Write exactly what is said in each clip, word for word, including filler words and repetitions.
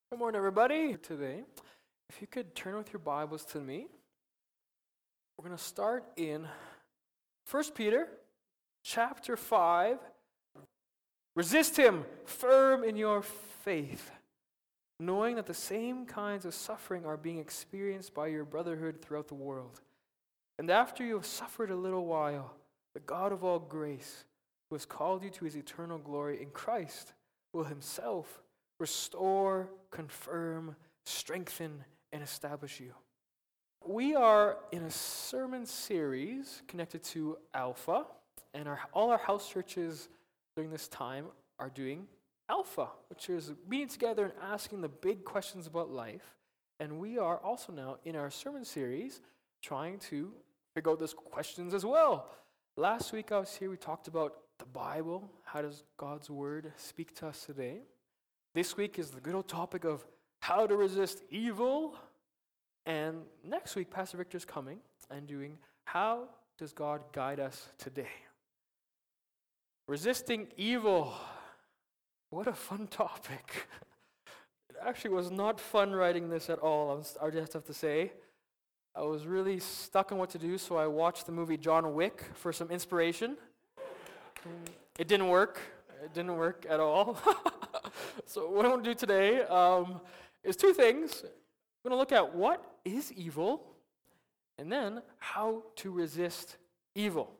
Good morning, everybody. Today, if you could turn with your Bibles to me, we're going to start in First Peter chapter five. Resist him, firm in your faith, knowing that the same kinds of suffering are being experienced by your brotherhood throughout the world. And after you have suffered a little while, the God of all grace, who has called you to his eternal glory in Christ, will himself restore, confirm, strengthen, and establish you. We are in a sermon series connected to Alpha, and our, all our house churches during this time are doing Alpha, which is meeting together and asking the big questions about life. And we are also now in our sermon series trying to figure out those questions as well. Last week I was here, we talked about the Bible. How does God's Word speak to us today? This week is the good old topic of how to resist evil. And next week, Pastor Victor's coming and doing how does God guide us today? Resisting evil. What a fun topic. It actually was not fun writing this at all, I just have to say. I was really stuck on what to do, so I watched the movie John Wick for some inspiration. It didn't work. It didn't work at all. So what I want to do today um, is two things. I'm going to look at what is evil, and then how to resist evil.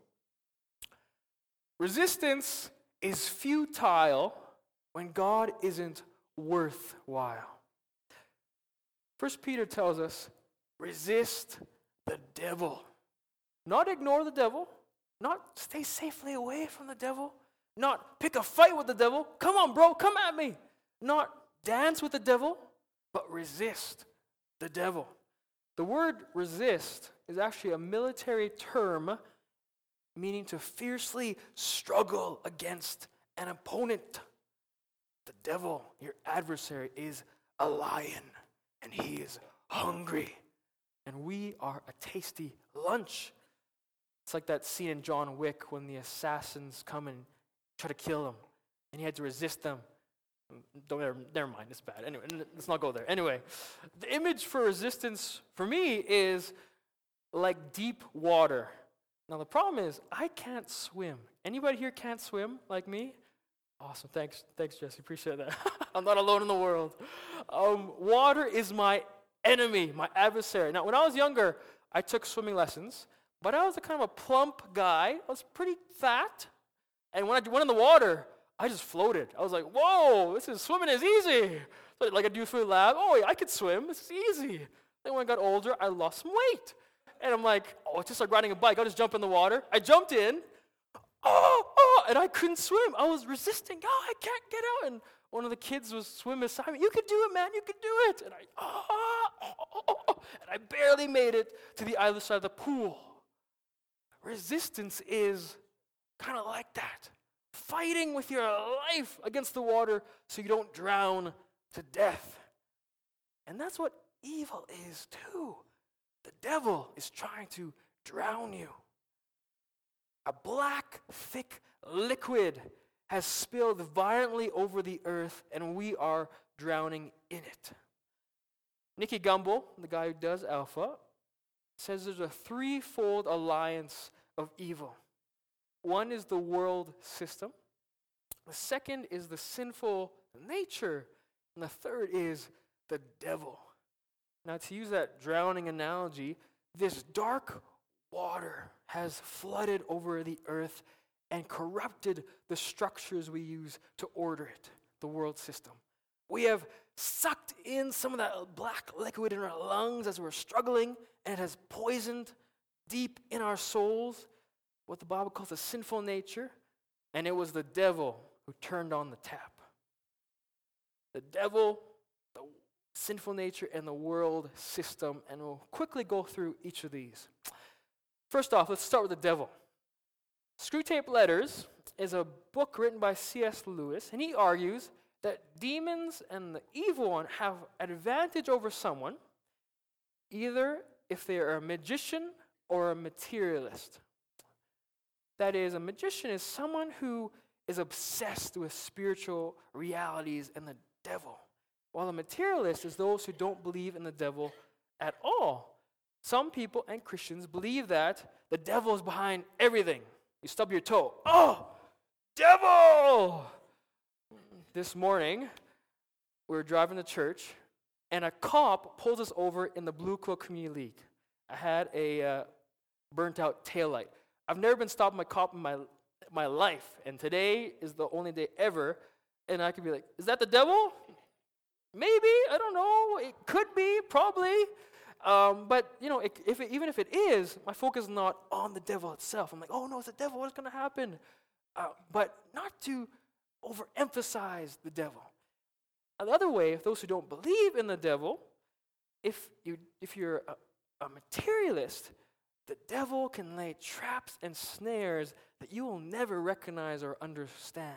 Resistance is futile when God isn't worthwhile. First Peter tells us, resist the devil. Not ignore the devil, not stay safely away from the devil, not pick a fight with the devil. Come on, bro, come at me. Not dance with the devil, but resist the devil. The word resist is actually a military term meaning to fiercely struggle against an opponent. The devil, your adversary, is a lion, and he is hungry. And we are a tasty lunch. It's like that scene in John Wick when the assassins come and try to kill him, and he had to resist them. Don't never, never mind, it's bad. Anyway, let's not go there. Anyway, the image for resistance for me is like deep water. Now the problem is I can't swim. Anybody here can't swim like me? Awesome, thanks, thanks, Jesse. Appreciate that. I'm not alone in the world. Um, water is my enemy, my adversary. Now, when I was younger, I took swimming lessons, but I was a kind of a plump guy. I was pretty fat, and when I went in the water, I just floated. I was like, whoa, this is, swimming is easy. Like I do for the lab, oh, yeah, I could swim, this is easy. Then when I got older, I lost some weight. And I'm like, oh, it's just like riding a bike, I'll just jump in the water. I jumped in, oh, oh, and I couldn't swim. I was resisting, oh, I can't get out. And one of the kids was swimming beside me, you could do it, man, you could do it. And I, oh, oh, oh, oh, and I barely made it to the other side of the pool. Resistance is kind of like that. Fighting with your life against the water so you don't drown to death. And that's what evil is too. The devil is trying to drown you. A black, thick liquid has spilled violently over the earth, and we are drowning in it. Nicky Gumbel, the guy who does Alpha, says there's a threefold alliance of evil. One is the world system. The second is the sinful nature. And the third is the devil. Now, to use that drowning analogy, this dark water has flooded over the earth and corrupted the structures we use to order it, the world system. We have sucked in some of that black liquid in our lungs as we're struggling, and it has poisoned deep in our souls what the Bible calls the sinful nature, and it was the devil who turned on the tap. The devil, the sinful nature, and the world system, and we'll quickly go through each of these. First off, let's start with the devil. Screwtape Letters is a book written by C S Lewis, and he argues that demons and the evil one have advantage over someone, either if they are a magician or a materialist. That is, a magician is someone who is obsessed with spiritual realities and the devil, while a materialist is those who don't believe in the devil at all. Some people and Christians believe that the devil is behind everything. You stub your toe. Oh, devil! This morning, we were driving to church, and a cop pulls us over in the Blue Quill Community League. I had a uh, burnt-out taillight. I've never been stopped by a cop in my, my life, and today is the only day ever, and I could be like, is that the devil? Maybe, I don't know. It could be, probably. Um, but, you know, it, if it, even if it is, my focus is not on the devil itself. I'm like, oh, no, it's the devil. What's going to happen? Uh, but not to overemphasize the devil. Another way, if those who don't believe in the devil, if, you, if you're a, a materialist, the devil can lay traps and snares that you will never recognize or understand.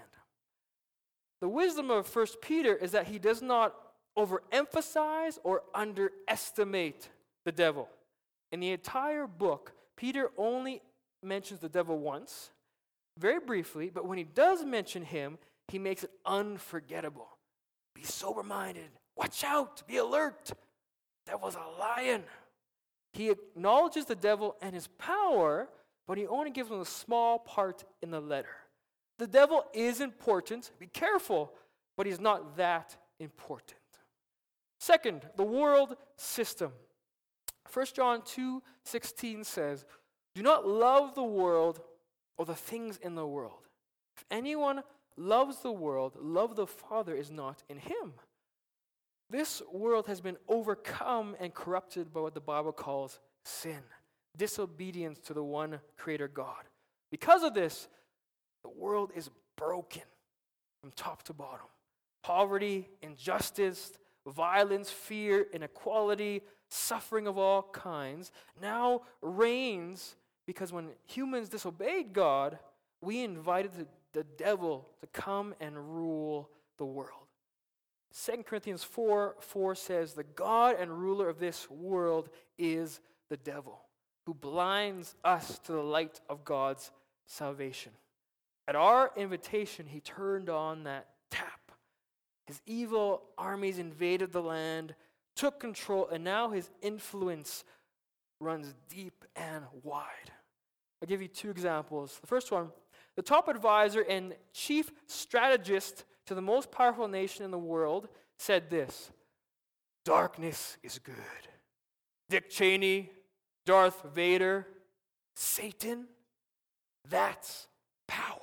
The wisdom of First Peter is that he does not overemphasize or underestimate the devil. In the entire book, Peter only mentions the devil once, very briefly, but when he does mention him, he makes it unforgettable. Be sober-minded. Watch out. Be alert. Devil's a lion. He acknowledges the devil and his power, but he only gives him a small part in the letter. The devil is important. Be careful, but he's not that important. Second, the world system. First John two sixteen says, do not love the world or the things in the world. If anyone loves the world, love of the Father is not in him. This world has been overcome and corrupted by what the Bible calls sin, disobedience to the one Creator God. Because of this, the world is broken from top to bottom. Poverty, injustice, violence, fear, inequality, suffering of all kinds now reigns because when humans disobeyed God, we invited the, the devil to come and rule the world. Second Corinthians four four says, the God and ruler of this world is the devil, who blinds us to the light of God's salvation. At our invitation, he turned on that tap. His evil armies invaded the land, took control, and now his influence runs deep and wide. I'll give you two examples. The first one, the top advisor and chief strategist to the most powerful nation in the world said this: darkness is good. Dick Cheney, Darth Vader, Satan, that's power.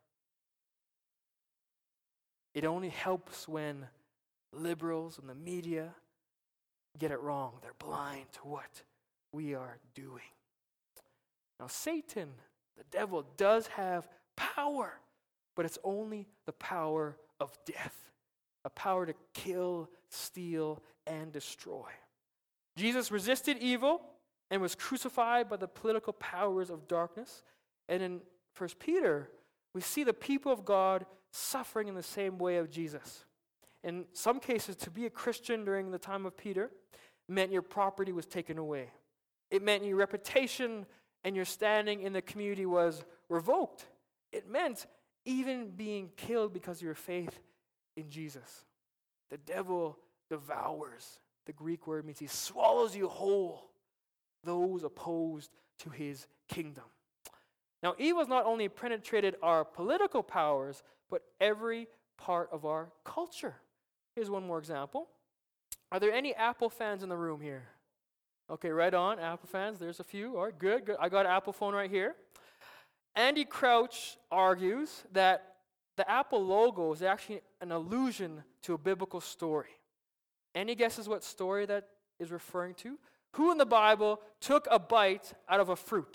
It only helps when liberals and the media get it wrong. They're blind to what we are doing. Now, Satan, the devil, does have power, but it's only the power of death, a power to kill, steal, and destroy. Jesus resisted evil and was crucified by the political powers of darkness. And in First Peter, we see the people of God suffering in the same way of Jesus. In some cases, to be a Christian during the time of Peter meant your property was taken away. It meant your reputation and your standing in the community was revoked. It meant even being killed because of your faith in Jesus. The devil devours. The Greek word means he swallows you whole, those opposed to his kingdom. Now, evil has not only penetrated our political powers, but every part of our culture. Here's one more example. Are there any Apple fans in the room here? Okay, right on, Apple fans. There's a few. All right, good, good. I got an Apple phone right here. Andy Crouch argues that the Apple logo is actually an allusion to a biblical story. Any guesses what story that is referring to? Who in the Bible took a bite out of a fruit?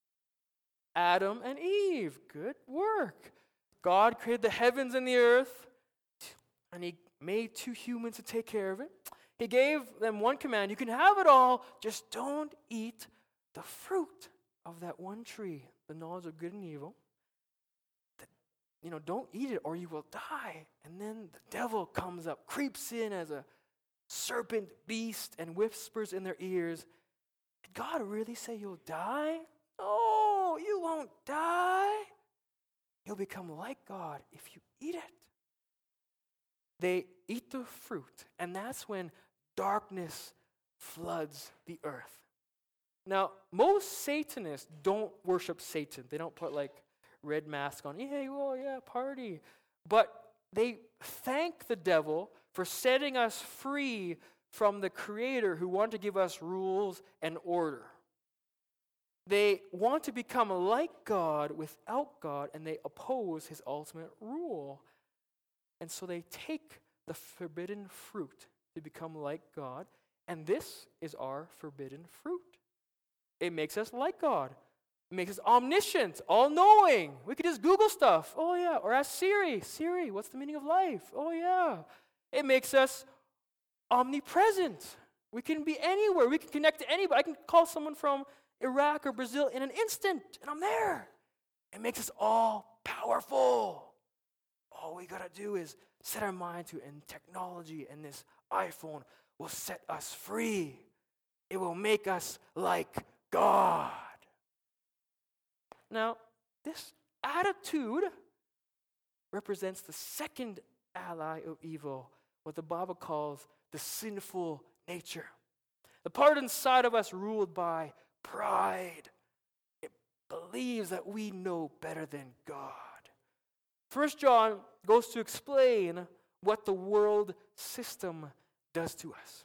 Adam and Eve. Good work. God created the heavens and the earth, and he made two humans to take care of it. He gave them one command: you can have it all, just don't eat the fruit of that one tree, the knowledge of good and evil. The, you know, don't eat it or you will die. And then the devil comes up, creeps in as a serpent beast and whispers in their ears, did God really say you'll die? No, you won't die. You'll become like God if you eat it. they eat the fruit, and that's when darkness floods the earth. Now, most Satanists don't worship Satan. They don't put like red mask on, yeah, well, yeah, party. But they thank the devil for setting us free from the Creator who wanted to give us rules and order. They want to become like God without God, and they oppose his ultimate rule. And so they take the forbidden fruit to become like God, and this is our forbidden fruit. It makes us like God. It makes us omniscient, all-knowing. We could just Google stuff. Oh, yeah. Or ask Siri. Siri, what's the meaning of life? Oh, yeah. It makes us omnipresent. We can be anywhere. We can connect to anybody. I can call someone from Iraq or Brazil in an instant, and I'm there. It makes us all powerful. All we got to do is set our mind to it, and technology and this iPhone will set us free. It will make us like God. Now, this attitude represents the second ally of evil, what the Bible calls the sinful nature. The part inside of us ruled by pride. It believes that we know better than God. First John goes to explain what the world system does to us.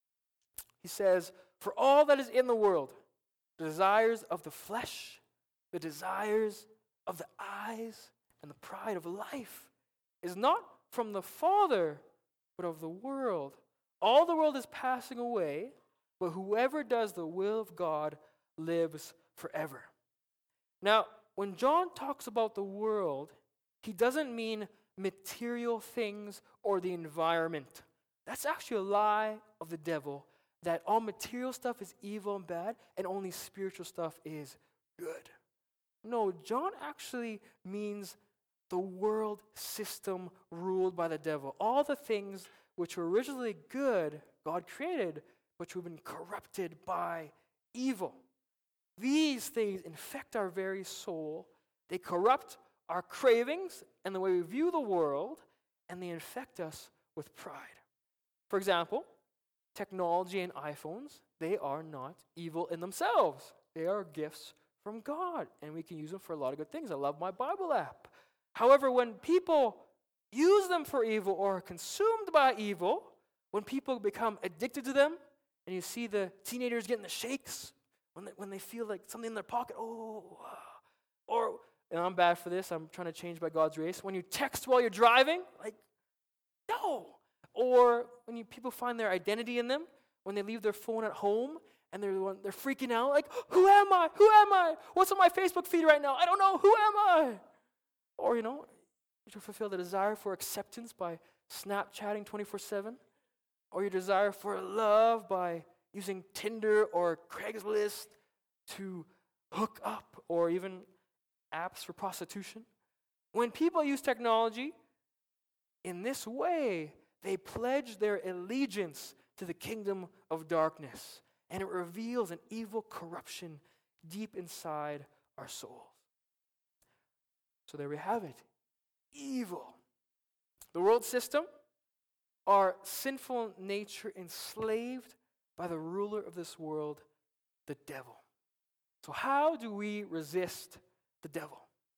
He says, for all that is in the world, the desires of the flesh, the desires of the eyes, and the pride of life is not from the Father, but of the world. All the world is passing away, but whoever does the will of God lives forever. Now, when John talks about the world, he doesn't mean material things or the environment. That's actually a lie of the devil, that all material stuff is evil and bad, and only spiritual stuff is good. No, John actually means the world system ruled by the devil. All the things which were originally good, God created, which have been corrupted by evil. These things infect our very soul. They corrupt our cravings and the way we view the world, and they infect us with pride. For example, technology and iPhones, they are not evil in themselves. They are gifts from God, and we can use them for a lot of good things. I love my Bible app. However, when people use them for evil or are consumed by evil, when people become addicted to them, and you see the teenagers getting the shakes when they, when they feel like something in their pocket, oh, or, and I'm bad for this, I'm trying to change by God's grace, when you text while you're driving, like, no. Or when you, people find their identity in them, when they leave their phone at home, and they're they're freaking out, like, who am I? Who am I? What's on my Facebook feed right now? I don't know. Who am I? Or, you know, you fulfill the desire for acceptance by Snapchatting twenty-four seven. Or your desire for love by using Tinder or Craigslist to hook up, or even apps for prostitution. When people use technology in this way, they pledge their allegiance to the kingdom of darkness, and it reveals an evil corruption deep inside our souls. So there we have it. Evil. The world system, our sinful nature enslaved by the ruler of this world, the devil. So how do we resist the devil?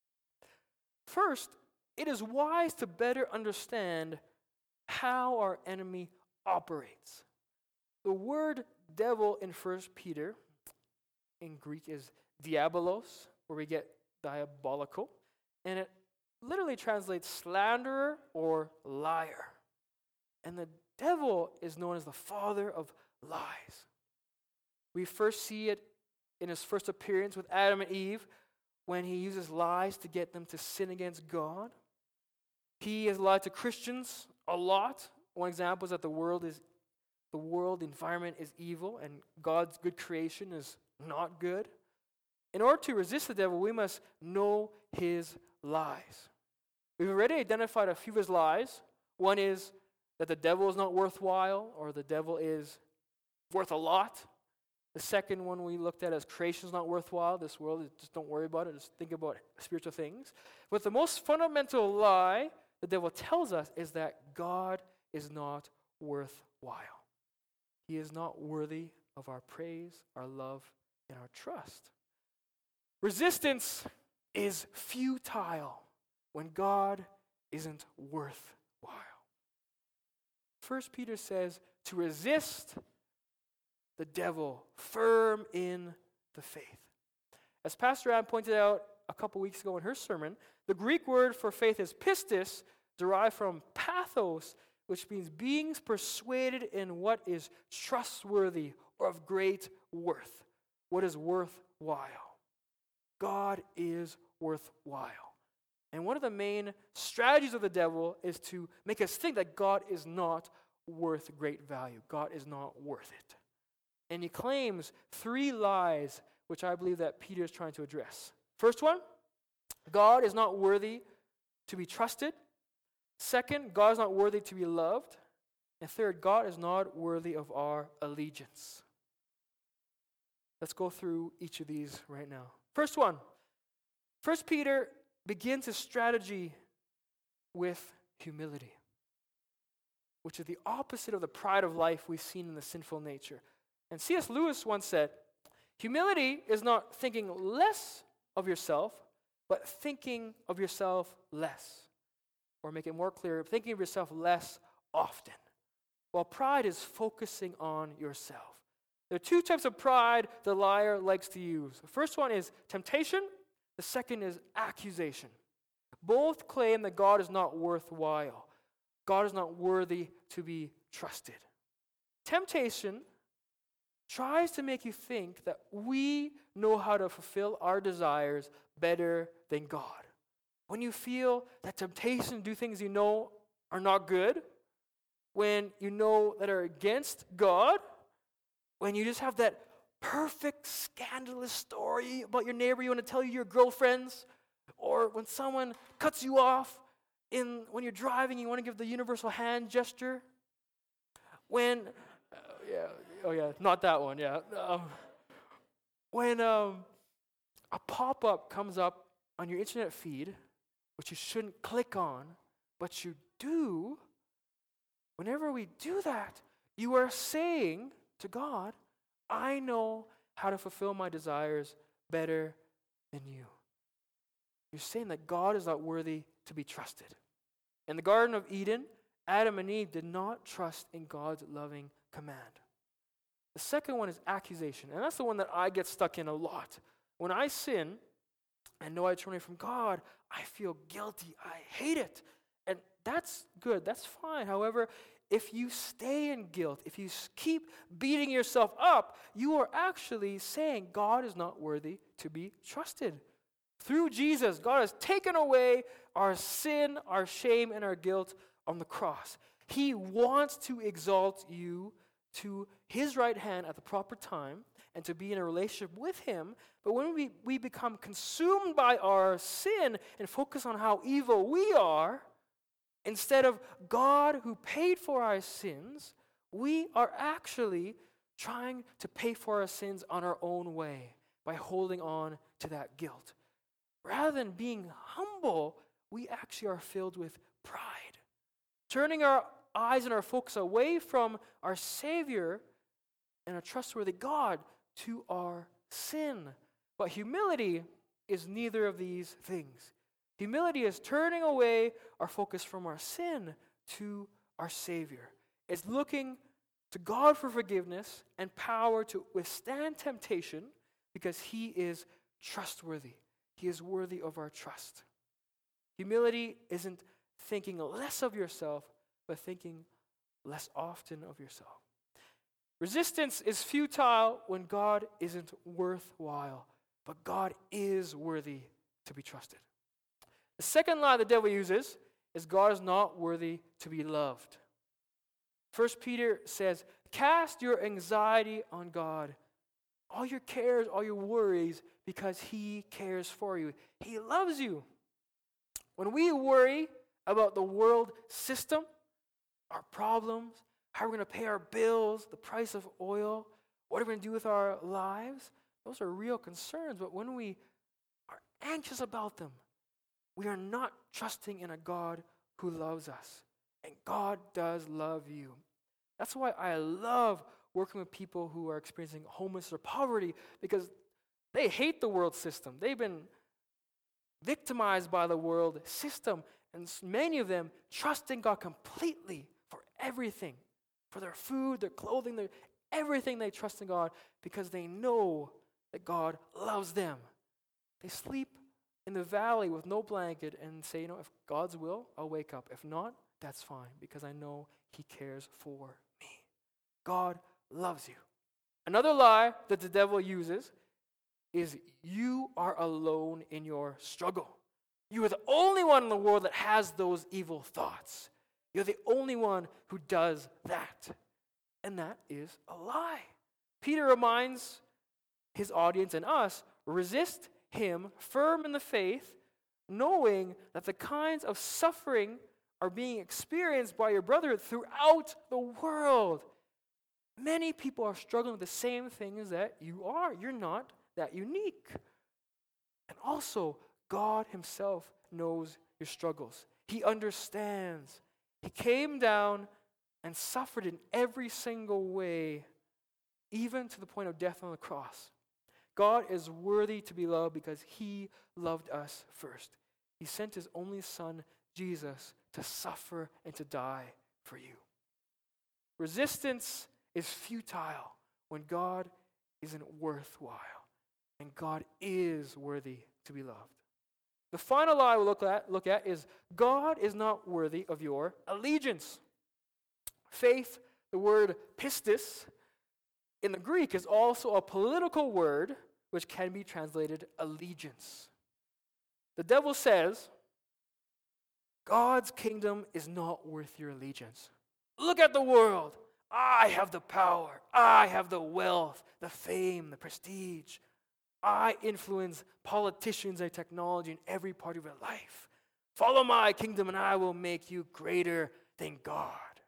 First, it is wise to better understand how our enemy operates. The word devil in First Peter in Greek is diabolos, where we get diabolical, and it literally translates slanderer or liar. And the devil is known as the father of lies. We first see it in his first appearance with Adam and Eve, when he uses lies to get them to sin against God. He has lied to Christians a lot. One example is that the world is the world environment is evil and God's good creation is not good. In order to resist the devil, we must know his lies. We've already identified a few of his lies. One is that the devil is not worthwhile, or the devil is worth a lot. The second one we looked at is creation is not worthwhile. This world, just don't worry about it. Just think about spiritual things. But the most fundamental lie the devil tells us is that God is not worthwhile. He is not worthy of our praise, our love, and our trust. Resistance is futile when God isn't worthwhile. First Peter says to resist the devil firm in the faith. As Pastor Ann pointed out a couple weeks ago in her sermon, the Greek word for faith is pistis, derived from pathos, which means being persuaded in what is trustworthy or of great worth. What is worthwhile? God is worthwhile. And one of the main strategies of the devil is to make us think that God is not worth great value. God is not worth it. And he claims three lies, which I believe that Peter is trying to address. First one, God is not worthy to be trusted. Second, God is not worthy to be loved. And third, God is not worthy of our allegiance. Let's go through each of these right now. First one, First Peter begins his strategy with humility, which is the opposite of the pride of life we've seen in the sinful nature. And C S Lewis once said, humility is not thinking less of yourself, but thinking of yourself less. Or make it more clear, thinking of yourself less often. While pride is focusing on yourself. There are two types of pride the liar likes to use. The first one is temptation. The second is accusation. Both claim that God is not worthwhile. God is not worthy to be trusted. Temptation tries to make you think that we know how to fulfill our desires better than God. When you feel that temptation to do things you know are not good, when you know that are against God, when you just have that perfect scandalous story about your neighbor you want to tell your girlfriends, or when someone cuts you off in when you're driving, you want to give the universal hand gesture. When, uh, yeah, oh yeah, not that one, yeah. Um, when um, a pop-up comes up on your internet feed, which you shouldn't click on, but you do, whenever we do that, you are saying to God, I know how to fulfill my desires better than you. You're saying that God is not worthy to be trusted. In the Garden of Eden, Adam and Eve did not trust in God's loving command. The second one is accusation, and that's the one that I get stuck in a lot. When I sin and know I turn away from God, I feel guilty. I hate it. And that's good. That's fine. However, if you stay in guilt, if you keep beating yourself up, you are actually saying God is not worthy to be trusted. Through Jesus, God has taken away our sin, our shame, and our guilt on the cross. He wants to exalt you to His right hand at the proper time and to be in a relationship with Him. But when we, we become consumed by our sin and focus on how evil we are, instead of God who paid for our sins, we are actually trying to pay for our sins on our own way by holding on to that guilt. Rather than being humble, we actually are filled with pride. Turning our eyes and our focus away from our Savior and a trustworthy God to our sin. But humility is neither of these things. Humility is turning away our focus from our sin to our Savior. It's looking to God for forgiveness and power to withstand temptation because He is trustworthy. He is worthy of our trust. Humility isn't thinking less of yourself, but thinking less often of yourself. Resistance is futile when God isn't worthwhile, but God is worthy to be trusted. The second lie the devil uses is God is not worthy to be loved. First Peter says, cast your anxiety on God. All your cares, all your worries, because He cares for you. He loves you. When we worry about the world system, our problems, how we're going to pay our bills, the price of oil, what are we going to do with our lives, those are real concerns. But when we are anxious about them, we are not trusting in a God who loves us. And God does love you. That's why I love working with people who are experiencing homelessness or poverty, because they hate the world system. They've been victimized by the world system, and many of them trust in God completely for everything, for their food, their clothing, their everything. They trust in God because they know that God loves them. They sleep in the valley with no blanket and say, you know, if God's will, I'll wake up. If not, that's fine, because I know He cares for me. God loves you. Another lie that the devil uses is you are alone in your struggle. You are the only one in the world that has those evil thoughts. You're the only one who does that. And that is a lie. Peter reminds his audience and us, resist him firm in the faith, knowing that the kinds of suffering are being experienced by your brother throughout the world. Many people are struggling with the same things that you are. You're not that unique. And also, God Himself knows your struggles. He understands. He came down and suffered in every single way, even to the point of death on the cross. God is worthy to be loved because He loved us first. He sent His only Son, Jesus, to suffer and to die for you. Resistance is futile when God isn't worthwhile, and God is worthy to be loved. The final lie we'll look at, look at is God is not worthy of your allegiance. Faith, the word pistis, in the Greek is also a political word which can be translated allegiance. The devil says, God's kingdom is not worth your allegiance. Look at the world. I have the power. I have the wealth, the fame, the prestige. I influence politicians and technology in every part of your life. Follow my kingdom and I will make you greater than God.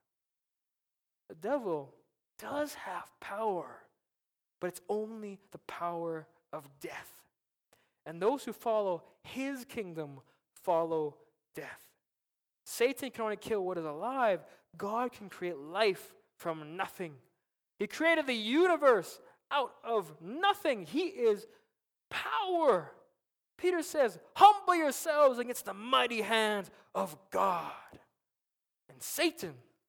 The devil does have power, but it's only the power of death. And those who follow his kingdom follow death. Satan can only kill what is alive. God can create life from nothing. He created the universe out of nothing. He is power. Peter says, humble yourselves against the mighty hand of God. And Satan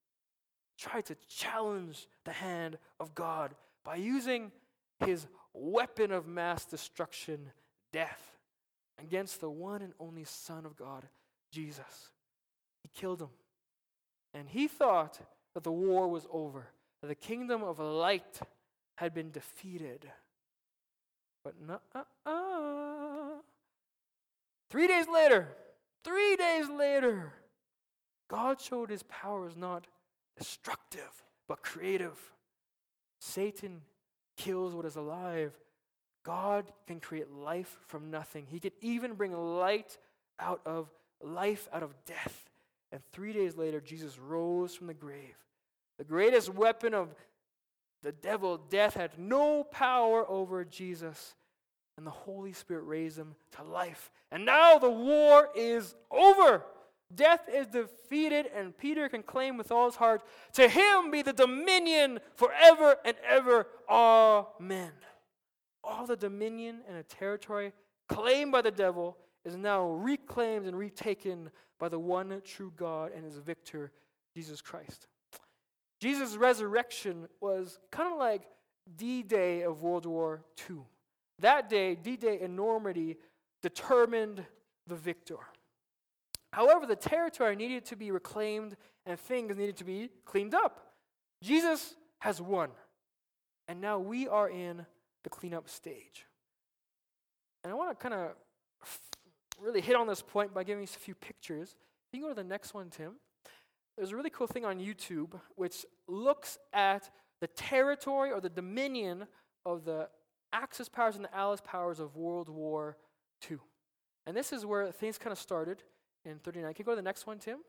tried to challenge the hand of God by using his weapon of mass destruction, death, against the one and only Son of God, Jesus. He killed him. And he thought that the war was over, that the kingdom of light had been defeated. But no, uh-uh. Three days later, three days later, God showed his power is not destructive, but creative. Satan kills what is alive. God can create life from nothing. He can even bring light out of life, out of death. And three days later, Jesus rose from the grave. The greatest weapon of the devil, death, had no power over Jesus. And the Holy Spirit raised him to life. And now the war is over. Death is defeated, and Peter can claim with all his heart, to him be the dominion forever and ever. Amen. All the dominion and the territory claimed by the devil is now reclaimed and retaken by the one true God and his victor, Jesus Christ. Jesus' resurrection was kind of like D-Day of World War Two. That day, D-Day in Normandy, determined the victor. However, the territory needed to be reclaimed and things needed to be cleaned up. Jesus has won. And now we are in the cleanup stage. And I want to kind of really hit on this point by giving you a few pictures. You can go to the next one, Tim. There's a really cool thing on YouTube which looks at the territory or the dominion of the Axis powers and the Allies powers of World War Two. And this is where things kind of started in thirty-nine. Can you go to the next one, Tim?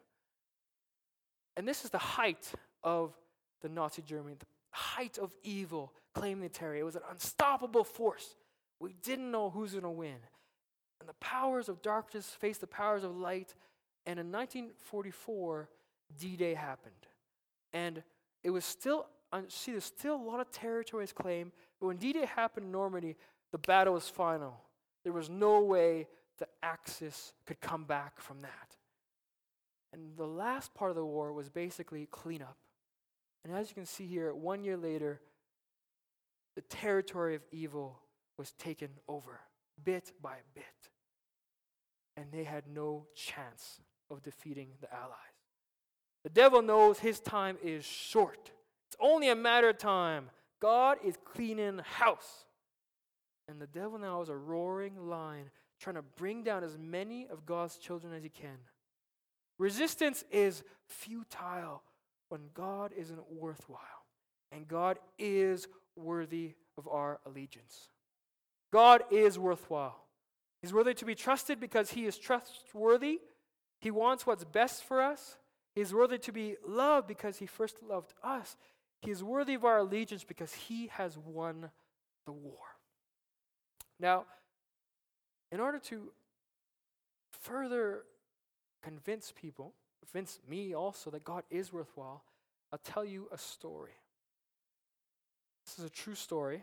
And this is the height of the Nazi Germany, the height of evil claiming the territory. It was an unstoppable force. We didn't know who's going to win. And the powers of darkness faced the powers of light, And in nineteen forty-four, D-Day happened. And it was still, see, there's still a lot of territories claimed, but when D-Day happened in Normandy, the battle was final. There was no way the Axis could come back from that. And the last part of the war was basically cleanup. And as you can see here, one year later, the territory of evil was taken over, bit by bit. And they had no chance of defeating the Allies. The devil knows his time is short. It's only a matter of time. God is cleaning house. And the devil now is a roaring lion, trying to bring down as many of God's children as he can. Resistance is futile when God isn't worthwhile. And God is worthy of our allegiance. God is worthwhile. He's worthy to be trusted because he is trustworthy. He wants what's best for us. He's worthy to be loved because he first loved us. He is worthy of our allegiance because he has won the war. Now, in order to further convince people, convince me also that God is worthwhile, I'll tell you a story. This is a true story.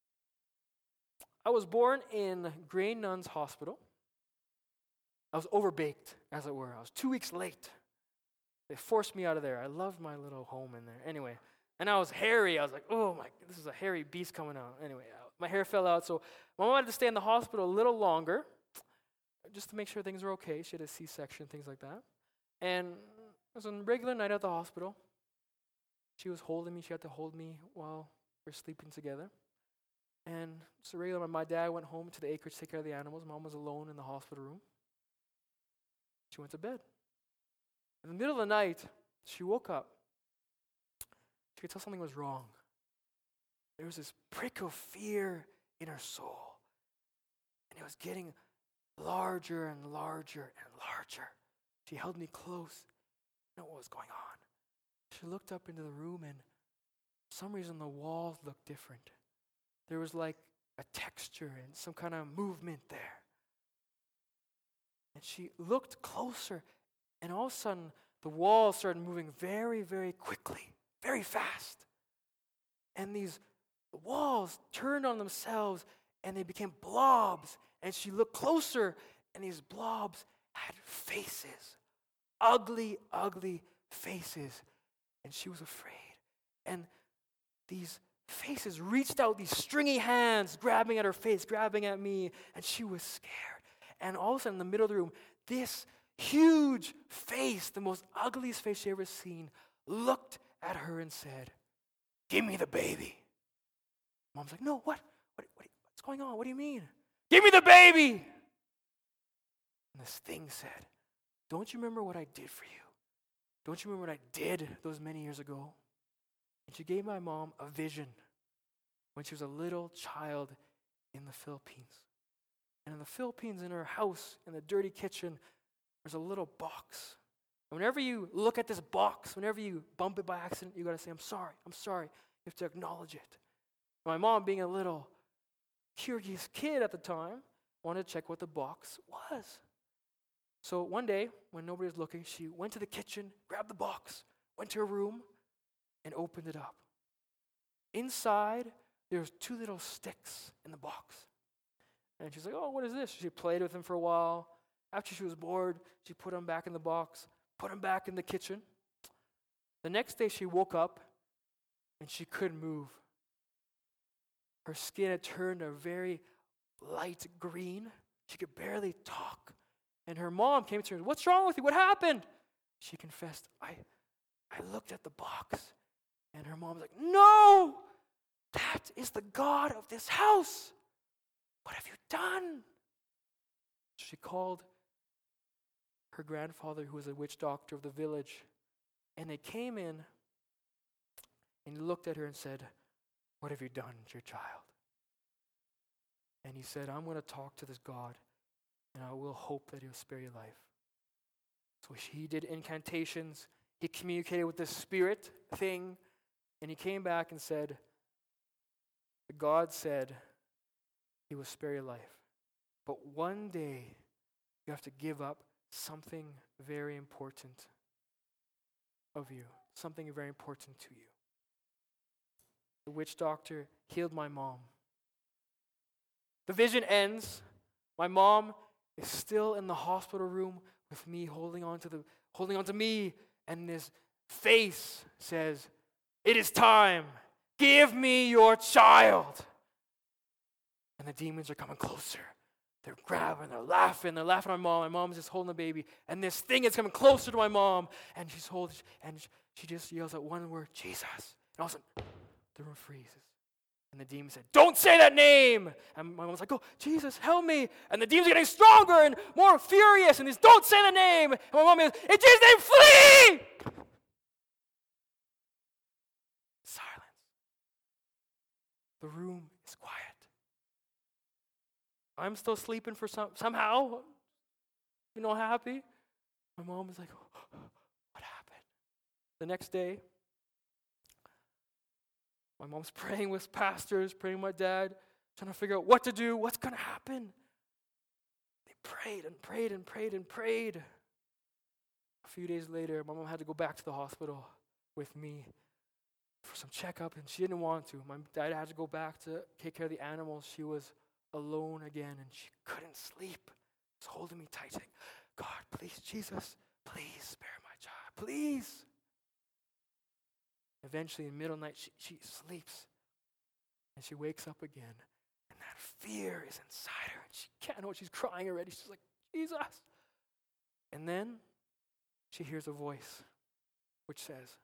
I was born in Grey Nuns Hospital. I was overbaked, as it were. I was two weeks late. They forced me out of there. I loved my little home in there. Anyway, and I was hairy. I was like, oh my, this is a hairy beast coming out. Anyway, my hair fell out, so my mom had to stay in the hospital a little longer, just to make sure things were okay. She had a C-section, things like that. And it was a regular night at the hospital. She was holding me. She had to hold me while we were sleeping together. And so regular, my dad went home to the acreage to take care of the animals. Mom was alone in the hospital room. She went to bed. In the middle of the night, she woke up. She could tell something was wrong. There was this prick of fear in her soul. And it was getting larger and larger and larger. She held me close. I didn't know what was going on. She looked up into the room, and for some reason the walls looked different. There was like a texture and some kind of movement there. And she looked closer, and all of a sudden the walls started moving very, very quickly, very fast. And these walls turned on themselves, and they became blobs. And she looked closer, and these blobs had faces, ugly, ugly faces. And she was afraid. And these faces reached out, these stringy hands, grabbing at her face, grabbing at me, and she was scared. And all of a sudden, in the middle of the room, this huge face, the most ugliest face she ever seen, looked at her and said, "Give me the baby." Mom's like, "No, what? What, what? What's going on? What do you mean? Give me the baby!" And this thing said, "Don't you remember what I did for you? Don't you remember what I did those many years ago?" And she gave my mom a vision when she was a little child in the Philippines. And in the Philippines, in her house, in the dirty kitchen, there's a little box. And whenever you look at this box, whenever you bump it by accident, you got to say, "I'm sorry, I'm sorry." You have to acknowledge it. My mom, being a little curious kid at the time, wanted to check what the box was. So one day, when nobody was looking, she went to the kitchen, grabbed the box, went to her room, and opened it up. Inside, there was two little sticks in the box. And she's like, "Oh, what is this?" She played with them for a while. After she was bored, she put them back in the box, put them back in the kitchen. The next day, she woke up, and she couldn't move. Her skin had turned a very light green. She could barely talk. And her mom came to her, "What's wrong with you? What happened?" She confessed, I, I looked at the box. And her mom was like, "No, that is the God of this house. What have you done?" She called her grandfather, who was a witch doctor of the village. And they came in, and he looked at her and said, "What have you done to your child?" And he said, "I'm going to talk to this God, and I will hope that he'll spare your life." So he did incantations. He communicated with the spirit thing, and he came back and said, "God said he will spare your life. But one day, you have to give up something very important of you, something very important to you. The witch doctor healed my mom. The vision ends. My mom is still in the hospital room with me, holding on to the holding on to me, and this face says, "It is time. Give me your child." And the demons are coming closer. They're grabbing, they're laughing, they're laughing at my mom. My mom's just holding the baby, and this thing is coming closer to my mom, and she's holding, and she just yells out one word, "Jesus!" And all of a sudden, the room freezes. And the demon said, "Don't say that name!" And my mom's like, "Oh, Jesus, help me!" And the demon's getting stronger and more furious, and he's, "Don't say the name!" And my mom goes, "In Jesus' name, flee!" Silence. The room is quiet. I'm still sleeping for some somehow, you know, happy. My mom is like, "What happened?" The next day, my mom's praying with pastors, praying with my dad, trying to figure out what to do, what's going to happen. They prayed and prayed and prayed and prayed. A few days later, my mom had to go back to the hospital with me for some checkup, and she didn't want to. My dad had to go back to take care of the animals. She was alone again, and she couldn't sleep. She was holding me tight, saying, "God, please, Jesus, please spare my child, please." Eventually, in the middle of the night, she, she sleeps, and she wakes up again, and that fear is inside her, and she can't know what she's crying already. She's like, "Jesus." And then she hears a voice which says,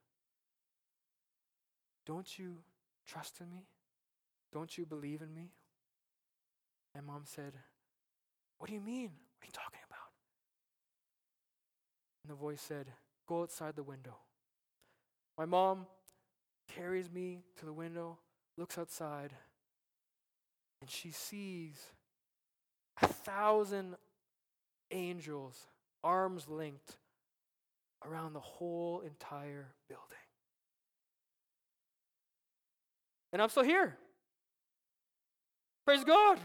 "Don't you trust in me? Don't you believe in me?" And Mom said, "What do you mean? What are you talking about?" And the voice said, "Go outside the window." My mom carries me to the window, looks outside, and she sees a thousand angels, arms linked, around the whole entire building. And I'm still here. Praise God.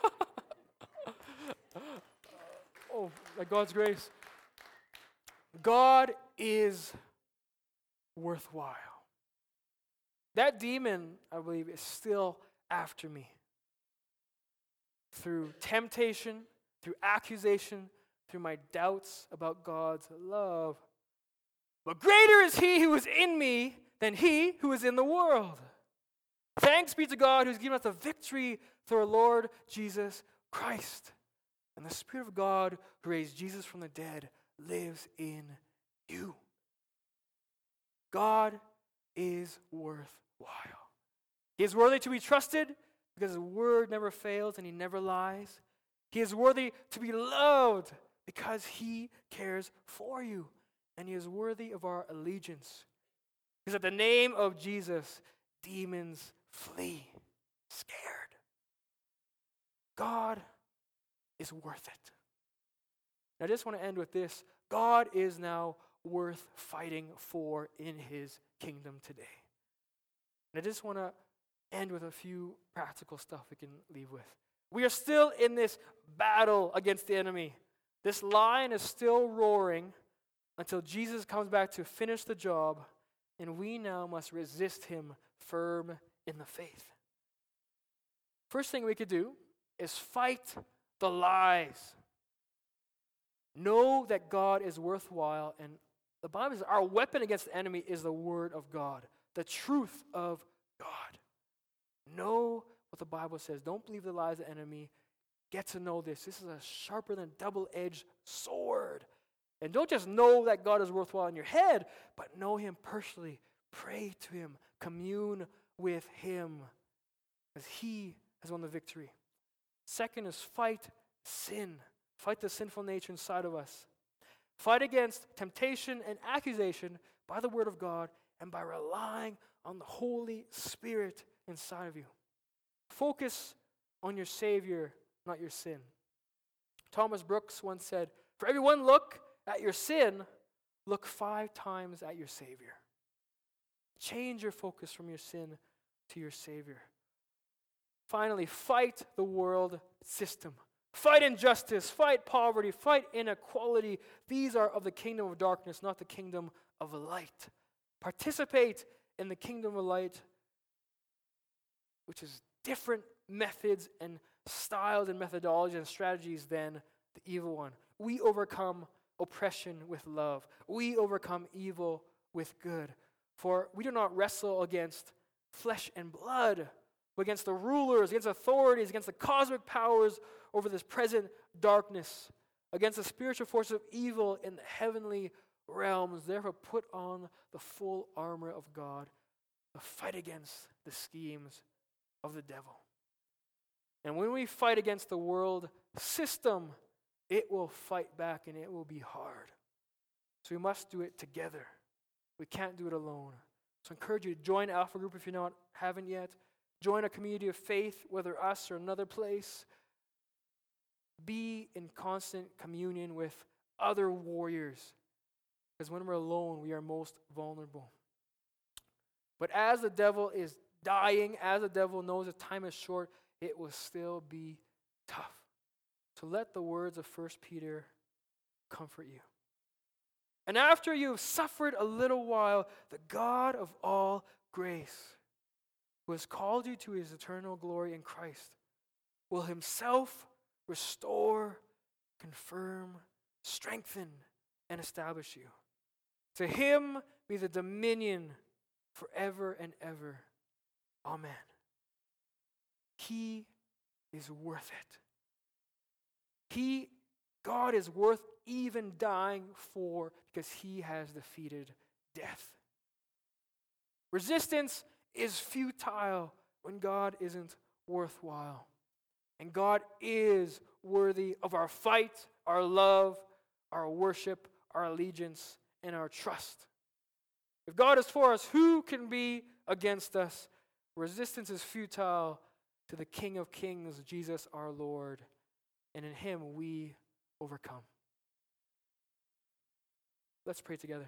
Oh, by God's grace. God is worthwhile. That demon, I believe, is still after me. Through temptation, through accusation, through my doubts about God's love. But greater is He who is in me than he who is in the world. Thanks be to God who's given us the victory through our Lord Jesus Christ. And the Spirit of God who raised Jesus from the dead lives in you. God is worthwhile. He is worthy to be trusted because His word never fails and He never lies. He is worthy to be loved because He cares for you. And He is worthy of our allegiance. Because at the name of Jesus, demons flee, scared. God is worth it. And I just want to end with this. God is now worth fighting for in His kingdom today. And I just want to end with a few practical stuff we can leave with. We are still in this battle against the enemy. This lion is still roaring until Jesus comes back to finish the job, and we now must resist him firm in the faith. First thing we could do is fight the lies. Know that God is worthwhile, and the Bible says our weapon against the enemy is the Word of God, the truth of God. Know what the Bible says. Don't believe the lies of the enemy. Get to know this. This is a sharper than double-edged sword. And don't just know that God is worthwhile in your head, but know Him personally. Pray to Him. Commune with Him, because He has won the victory. Second is fight sin. Fight the sinful nature inside of us. Fight against temptation and accusation by the Word of God and by relying on the Holy Spirit inside of you. Focus on your Savior, not your sin. Thomas Brooks once said, "For every one look at your sin, look five times at your Savior." Change your focus from your sin to your Savior. Finally, fight the world system. Fight injustice, fight poverty, fight inequality. These are of the kingdom of darkness, not the kingdom of light. Participate in the kingdom of light, which is different methods and styles and methodologies and strategies than the evil one. We overcome oppression with love. We overcome evil with good. For we do not wrestle against flesh and blood, but against the rulers, against authorities, against the cosmic powers over this present darkness, against the spiritual forces of evil in the heavenly realms. Therefore, put on the full armor of God to fight against the schemes of the devil. And when we fight against the world system, it will fight back and it will be hard. So we must do it together. We can't do it alone. So I encourage you to join Alpha Group if you not haven't yet. Join a community of faith, whether us or another place. Be in constant communion with other warriors. Because when we're alone, we are most vulnerable. But as the devil is dying, as the devil knows that time is short, it will still be tough. So let the words of First Peter comfort you. And after you have suffered a little while, the God of all grace, who has called you to his eternal glory in Christ, will himself restore, confirm, strengthen, and establish you. To him be the dominion forever and ever. Amen. He is worth it. He, God is worth even dying for, because he has defeated death. Resistance is futile when God isn't worthwhile. And God is worthy of our fight, our love, our worship, our allegiance, and our trust. If God is for us, who can be against us? Resistance is futile to the King of Kings, Jesus our Lord, and in him we overcome. Let's pray together.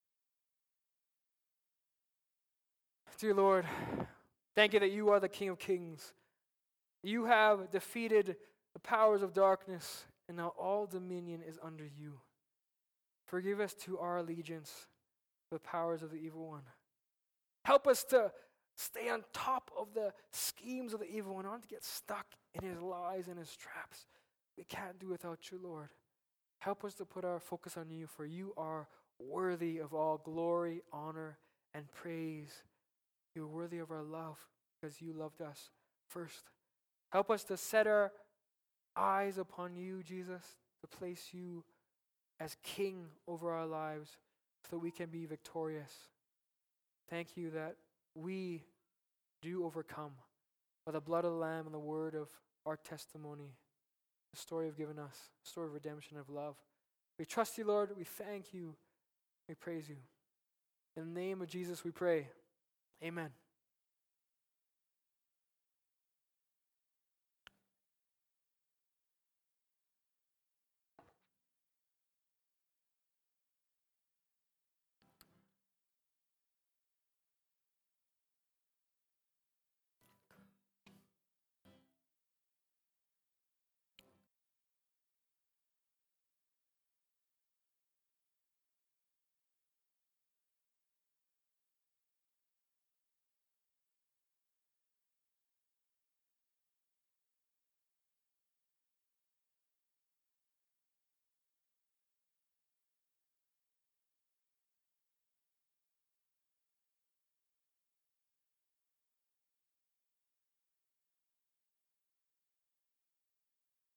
Dear Lord, thank you that you are the King of Kings. You have defeated the powers of darkness, and now all dominion is under you. Forgive us to our allegiance to the powers of the evil one. Help us to stay on top of the schemes of the evil one, not to get stuck in his lies and his traps. We can't do without you, Lord. Help us to put our focus on you, for you are worthy of all glory, honor, and praise. You're worthy of our love because you loved us first. Help us to set our eyes upon you, Jesus, to place you as King over our lives so that we can be victorious. Thank you that we do overcome by the blood of the Lamb and the word of our testimony, the story you've given us, the story of redemption, of love. We trust you, Lord. We thank you. We praise you. In the name of Jesus we pray. Amen.